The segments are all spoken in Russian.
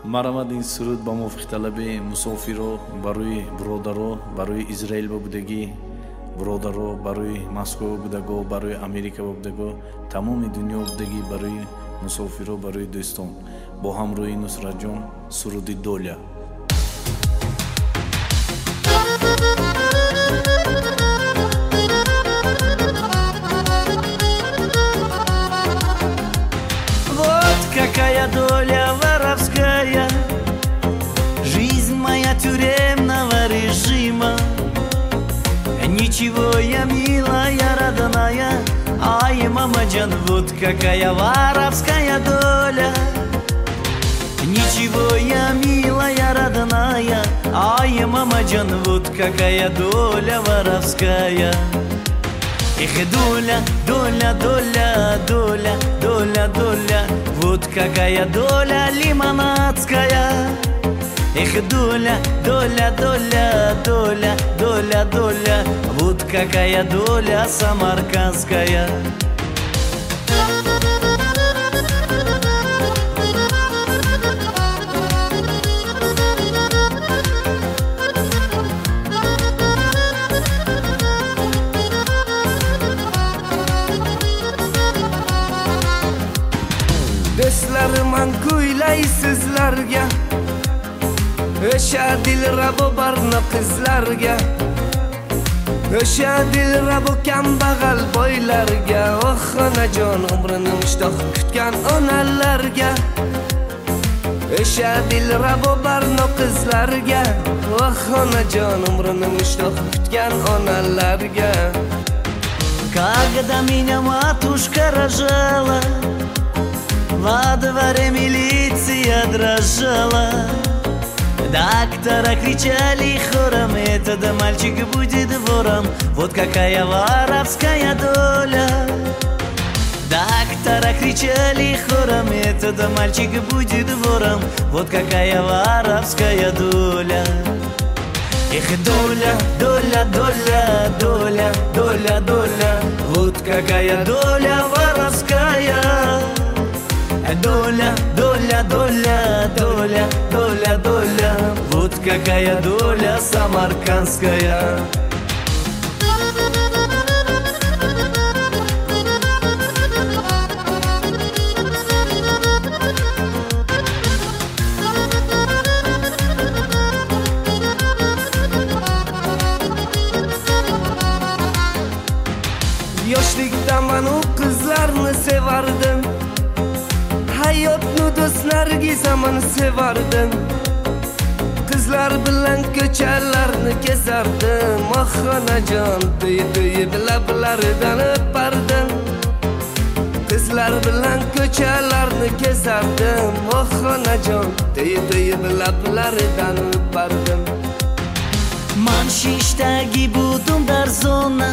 Марамад ин суруд ба мувофиқталаби мусофиро, барои бродаро, барои Израил будагӣ, бродаро, барои Москва будаго, барои Америка будаго, тамоми дунё будагӣ, барои мусофиро, барои дӯстон. Бо ҳамроҳи Нусратҷон суруди доля. Какая доля воровская, жизнь моя тюремного режима. Ничего я милая, родная, ай, мамаджан, вот какая воровская доля. Ничего я милая, родная, ай, мамаджан, вот какая доля воровская. Эх, доля, доля, доля, доля, доля, доля, вот какая доля лимонадская. Эх, доля, доля, доля, доля, доля, доля, вот какая доля самаркандская. Do'stlarim kuylay sizlarga, o'sha dilrabo barno qizlarga, o'sha dilrabo kambag'al boylarga, oh onajon umrini mushtoq kutgan onalarga, o'sha dilrabo barno qizlarga, oh onajon umrini mushtoq kutgan onalarga. Когда меня матушка рожала, во дворе милиция дрожала. Доктора кричали хором, этот мальчик будет вором. Вот какая воровская доля. Доктора кричали хором, этот мальчик будет вором. Вот какая воровская доля. Эх, доля, доля, доля, доля, доля, доля, вот какая доля воровская. Доля, доля, доля, доля, доля, доля, вот какая доля самаркандская. Yoshlikda men u qizlarni sevardim, hayotni do'stlarga zamon sevardim. Qizlar bilan ko'chalarni kezardim, oh onajon to'yib lablaridan o'pardim. Qizlar bilan ko'chalarni kezardim, oh onajon to'yib lablaridan o'pardim. Man shishdagi budum dar zona,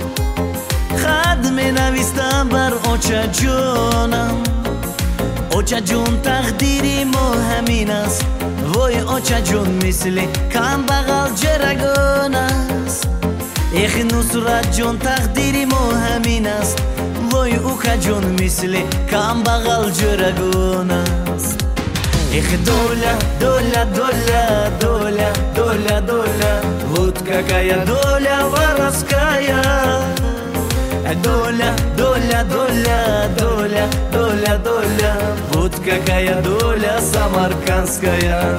xatmi navistam bar ochajonam. Ochajon taqdiri mo hamin ast, voy ochajon misli kambag'al jaragon ast. Eh, Nusratjon taqdiri mo hamin ast, voy ukajon misli kambag'al jaragon ast. Эх, доля, доля, доля, доля, доля, доля, вот какая доля воровская. Доля, доля, доля, доля, доля, доля, вот какая доля самаркандская.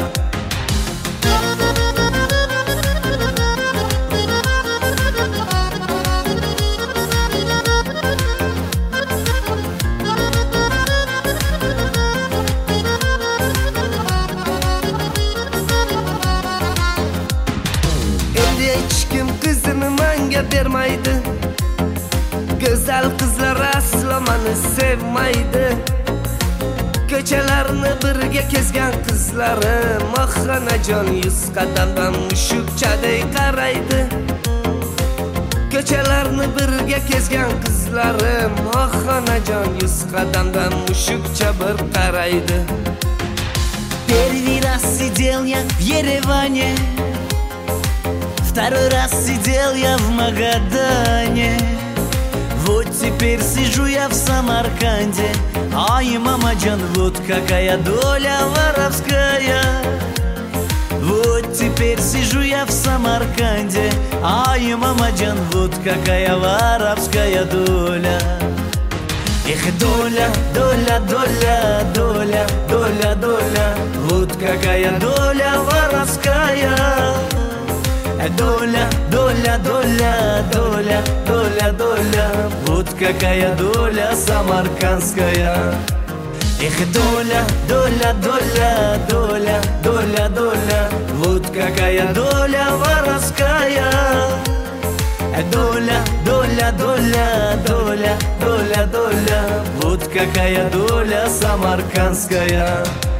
Endi hech kim qizini menga bermaydi, go'zal qizlar aslo meni sevmaydi. Ko'chalarni birga kezgan qizlarim, oh onajon 100 qadamdan mushukchaday qaraydi. Ko'chalarni birga kezgan qizlarim, oh onajon 100 qadamdan mushukcha bir qaraydi. Первый раз сидел я в Ереване, второй раз сидел я в Магадане. Вот теперь сижу я в Самарканде, а Ай, мамаджан, вот какая доля воровская. Вот теперь сижу я в Самарканде. Ай, мамаджан, вот какая воровская доля. Эх, доля, доля, доля, доля, доля, доля, вот какая доля воровская. Доля, доля, доля, доля, доля, доля, вот какая доля самаркандская. Эх, доля, доля, доля, доля, доля, доля, вот какая доля воровская. Доля, доля, доля, доля, доля, доля, вот какая доля самаркандская.